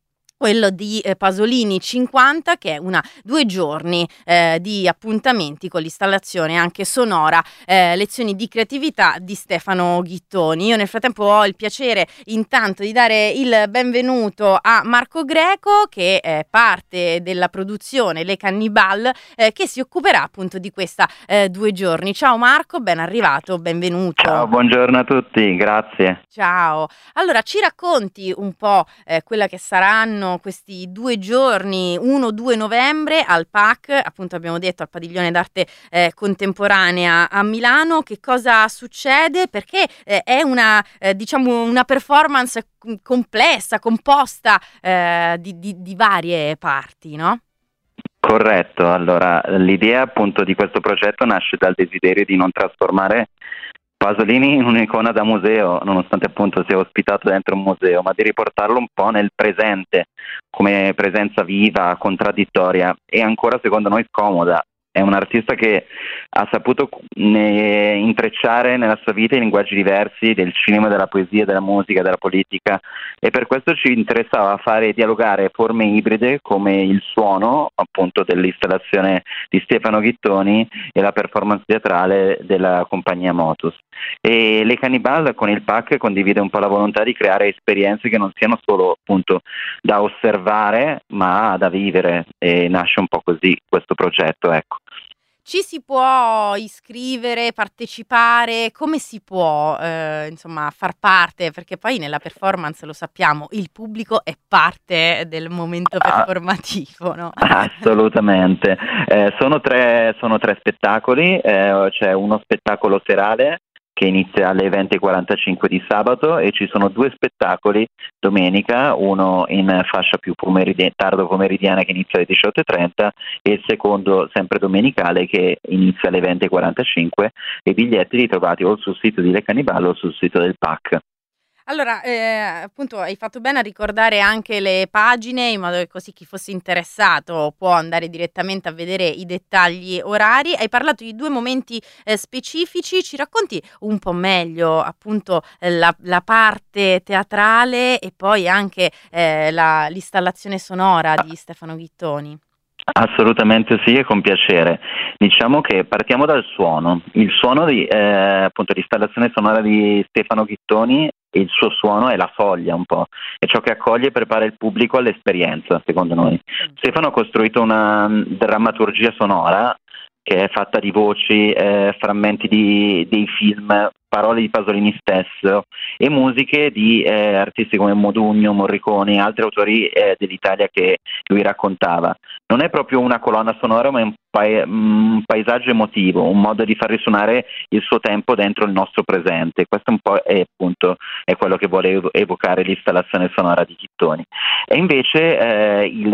quello di eh, Pasolini cinquanta, che è una due giorni eh, di appuntamenti con l'installazione anche sonora, eh, lezioni di creatività di Stefano Ghittoni. Io nel frattempo ho il piacere intanto di dare il benvenuto a Marco Greco, che è parte della produzione Le Cannibal, eh, che si occuperà appunto di questa eh, due giorni. Ciao Marco, ben arrivato, benvenuto. Ciao, buongiorno a tutti, grazie. Ciao, allora ci racconti un po' eh, quella che saranno questi due giorni, uno due novembre al P A C, appunto abbiamo detto al Padiglione d'Arte eh, Contemporanea a Milano. Che cosa succede? Perché eh, è una eh, diciamo una performance complessa, composta eh, di, di, di varie parti, no? Corretto, allora l'idea appunto di questo progetto nasce dal desiderio di non trasformare Pasolini in un'icona da museo, nonostante appunto sia ospitato dentro un museo, ma di riportarlo un po' nel presente, come presenza viva, contraddittoria e ancora secondo noi scomoda. È un artista che ha saputo ne intrecciare nella sua vita i linguaggi diversi del cinema, della poesia, della musica, della politica, e per questo ci interessava fare dialogare forme ibride come il suono appunto dell'installazione di Stefano Ghittoni e la performance teatrale della compagnia Motus. E Le Cannibal con il P A C condivide un po' la volontà di creare esperienze che non siano solo appunto da osservare ma da vivere, e nasce un po' così questo progetto, ecco. Ci si può iscrivere, partecipare? Come si può eh, insomma far parte? Perché poi nella performance, lo sappiamo, il pubblico è parte del momento performativo, no? Assolutamente. Eh, sono tre, sono tre spettacoli, eh, c'è uno spettacolo serale che inizia alle venti e quarantacinque di sabato e ci sono due spettacoli domenica, uno in fascia più pomeridi- tardo pomeridiana che inizia alle diciotto e trenta e il secondo sempre domenicale che inizia alle venti e quarantacinque, e i biglietti li trovate o sul sito di Le Cannibal o sul sito del P A C. Allora, eh, appunto hai fatto bene a ricordare anche le pagine, in modo che così chi fosse interessato può andare direttamente a vedere i dettagli orari. Hai parlato di due momenti eh, specifici, ci racconti un po' meglio appunto eh, la, la parte teatrale e poi anche eh, la, l'installazione sonora di Stefano Ghittoni? Assolutamente sì, e con piacere. Diciamo che partiamo dal suono. Il suono di eh, appunto l'installazione sonora di Stefano Ghittoni, il suo suono è la soglia un po', è ciò che accoglie e prepara il pubblico all'esperienza, secondo noi. Stefano ha costruito una drammaturgia sonora che è fatta di voci, eh, frammenti di, dei film, parole di Pasolini stesso e musiche di eh, artisti come Modugno, Morricone e altri autori eh, dell'Italia che lui raccontava. Non è proprio una colonna sonora, ma è un, pa- un paesaggio emotivo, un modo di far risuonare il suo tempo dentro il nostro presente. Questo un po' è appunto è quello che vuole ev- evocare l'installazione sonora di Ghittoni. E invece eh, il,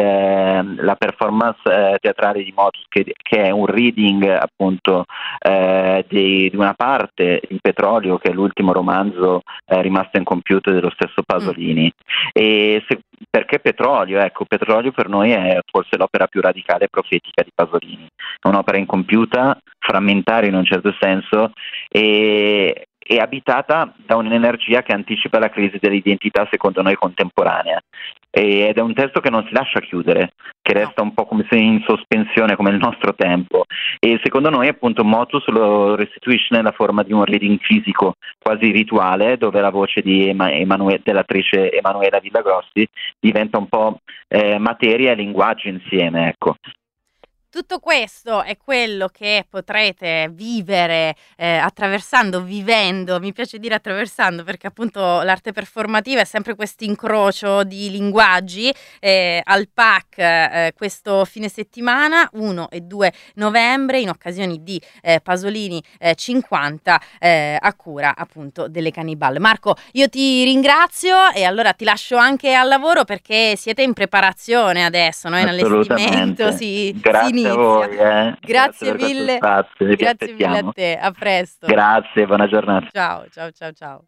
la performance eh, teatrale di Motus, che, che è un reading appunto eh, di, di una parte di Petrolio, che è l'ultimo romanzo eh, rimasto incompiuto dello stesso Pasolini. Mm. E se, perché Petrolio? Ecco, Petrolio per noi è forse l'opera più radicale e profetica di Pasolini. È un'opera incompiuta, frammentaria in un certo senso, e è abitata da un'energia che anticipa la crisi dell'identità, secondo noi contemporanea, ed è un testo che non si lascia chiudere, che resta un po' come se in sospensione, come il nostro tempo, e secondo noi appunto Motus lo restituisce nella forma di un reading fisico quasi rituale, dove la voce di Emanuele, dell'attrice Emanuela Villagrossi diventa un po' eh, materia e linguaggio insieme, ecco. Tutto questo è quello che potrete vivere eh, attraversando, vivendo, mi piace dire attraversando perché appunto l'arte performativa è sempre questo incrocio di linguaggi, eh, al P A C eh, questo fine settimana uno e due novembre in occasione di eh, Pasolini eh, cinquanta eh, a cura appunto delle Cannibal. Marco, io ti ringrazio e allora ti lascio anche al lavoro perché siete in preparazione adesso, no? In allestimento, si, si a voi, eh. Grazie, grazie mille, spazio, grazie mille a te, a presto. Grazie, buona giornata. Ciao, ciao, ciao, ciao.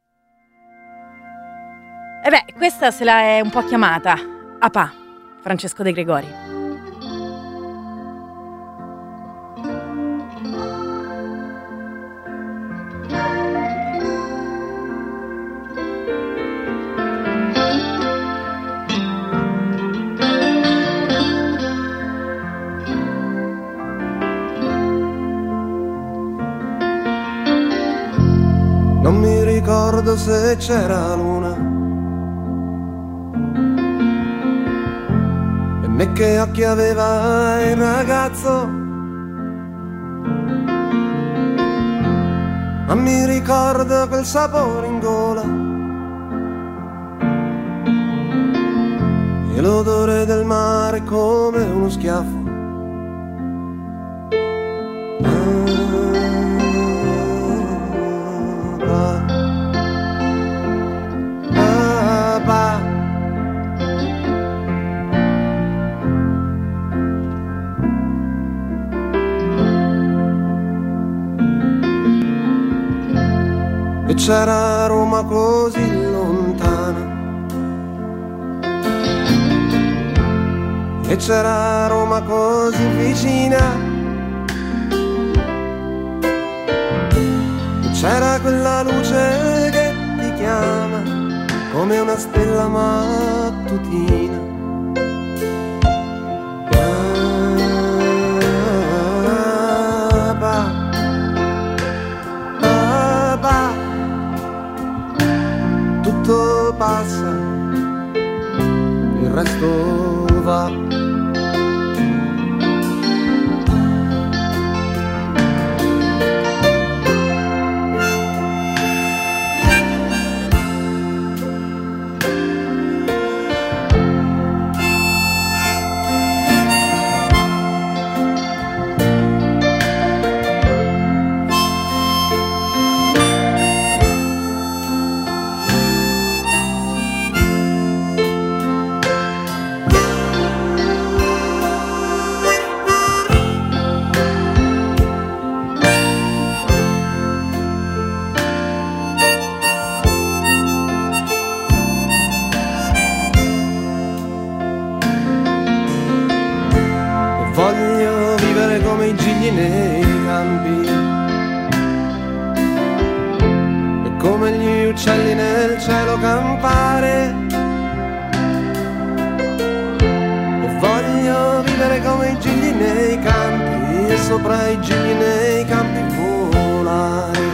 E beh, questa se la è un po' chiamata Apà, Francesco De Gregori. ricordo se c'era luna e né che occhi aveva il ragazzo, ma mi ricordo quel sapore in gola e l'odore del mare come uno schiaffo. E c'era Roma così lontana, e c'era Roma così vicina, e c'era quella luce che ti chiama come una stella mattutina. Tutto passa, il resto va. Voglio vivere come i gigli nei campi e come gli uccelli nel cielo campare. E voglio vivere come i gigli nei campi e sopra i gigli nei campi volare.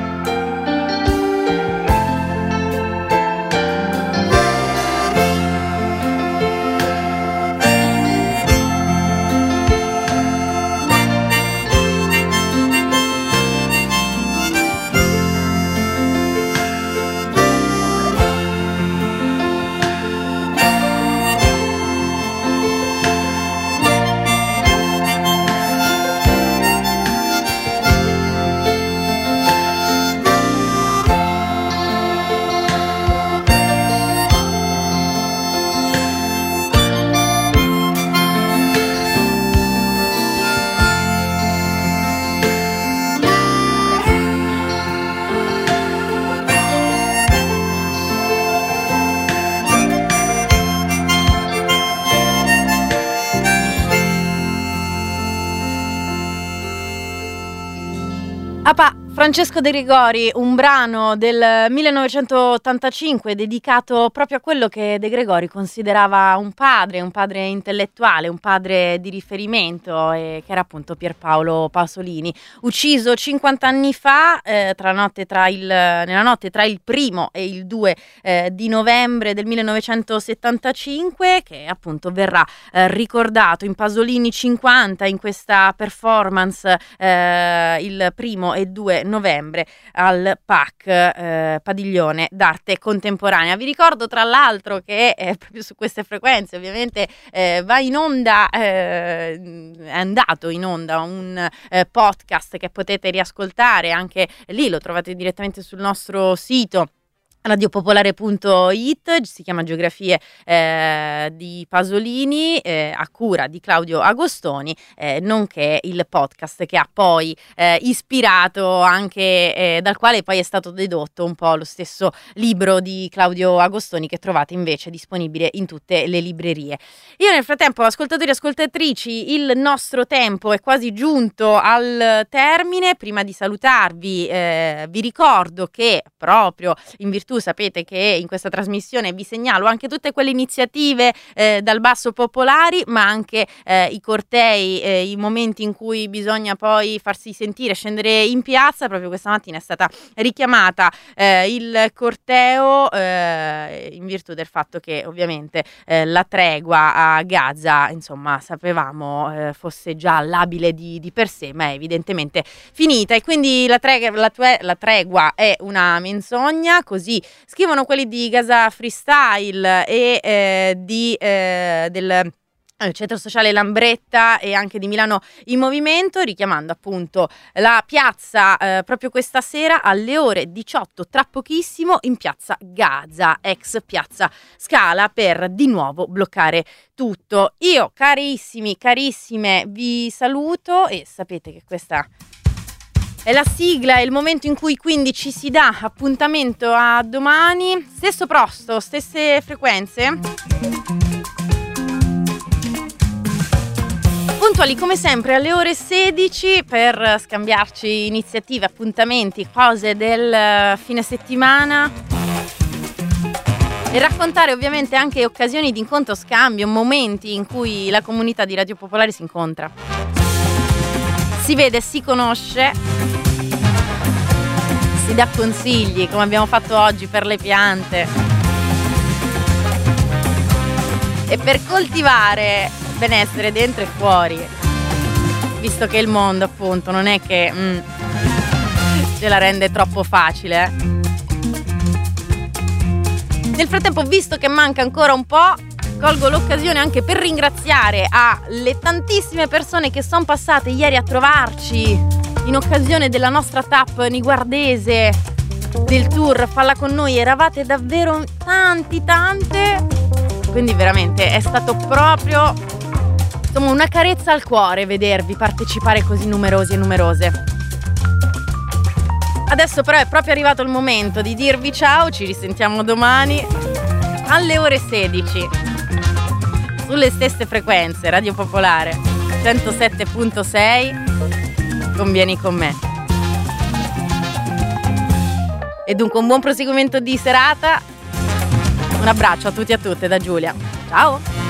Apa, Francesco De Gregori, un brano del millenovecentottantacinque dedicato proprio a quello che De Gregori considerava un padre, un padre intellettuale, un padre di riferimento, eh, che era appunto Pierpaolo Pasolini, ucciso cinquanta anni fa, eh, tra notte tra il, nella notte tra il primo e il due eh, di novembre del millenovecentosettantacinque, che appunto verrà eh, ricordato in Pasolini cinquanta, in questa performance eh, il primo e due novembre al P A C, eh, Padiglione d'Arte Contemporanea. Vi ricordo tra l'altro che eh, proprio su queste frequenze ovviamente eh, va in onda, eh, è andato in onda un eh, podcast che potete riascoltare, anche lì lo trovate direttamente sul nostro sito radiopopolare punto it, si chiama Geografie eh, di Pasolini, eh, a cura di Claudio Agostoni, eh, nonché il podcast che ha poi eh, ispirato anche, eh, dal quale poi è stato dedotto un po' lo stesso libro di Claudio Agostoni, che trovate invece disponibile in tutte le librerie. Io nel frattempo, ascoltatori e ascoltatrici, il nostro tempo è quasi giunto al termine. Prima di salutarvi eh, vi ricordo che proprio in virtù virtù sapete che in questa trasmissione vi segnalo anche tutte quelle iniziative eh, dal basso popolari, ma anche eh, i cortei, eh, i momenti in cui bisogna poi farsi sentire, scendere in piazza. Proprio questa mattina è stata richiamata eh, il corteo eh, in virtù del fatto che ovviamente eh, la tregua a Gaza, insomma, sapevamo eh, fosse già labile di, di per sé, ma è evidentemente finita, e quindi la tregua, la, tue, la tregua è una menzogna, così scrivono quelli di Gaza Freestyle e eh, di eh, del Centro Sociale Lambretta e anche di Milano in Movimento, richiamando appunto la piazza eh, proprio questa sera alle ore diciotto, tra pochissimo, in piazza Gaza, ex piazza Scala, per di nuovo bloccare tutto. Io, carissimi, carissime, vi saluto e sapete che questa è la sigla, è il momento in cui quindi ci si dà appuntamento a domani, stesso posto, stesse frequenze. Puntuali come sempre alle ore sedici per scambiarci iniziative, appuntamenti, cose del fine settimana e raccontare ovviamente anche occasioni di incontro, scambio, momenti in cui la comunità di Radio Popolare si incontra, si vede, si conosce, si dà consigli come abbiamo fatto oggi per le piante e per coltivare benessere dentro e fuori, visto che il mondo appunto non è che mm, ce la rende troppo facile. Nel frattempo, visto che manca ancora un po', colgo l'occasione anche per ringraziare alle tantissime persone che sono passate ieri a trovarci in occasione della nostra tap niguardese del tour Falla con noi. Eravate davvero tanti, tante, quindi veramente è stato proprio insomma una carezza al cuore vedervi partecipare così numerosi e numerose. Adesso però è proprio arrivato il momento di dirvi ciao, ci risentiamo domani alle ore sedici sulle stesse frequenze, Radio Popolare centosette virgola sei, convieni con me. E dunque un buon proseguimento di serata, un abbraccio a tutti e a tutte da Giulia, ciao!